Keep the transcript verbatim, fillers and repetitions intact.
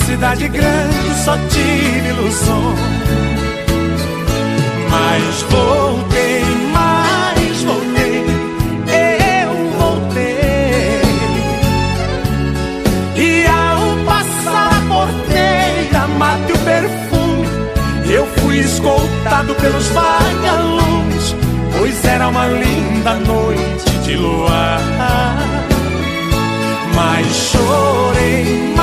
cidade grande só tive ilusão. Mas voltei, mas voltei, eu voltei. E ao passar a porteira, mate o perfume, eu fui escoltado pelos vagalumes, pois era uma linda noite de luar. Mas chorei,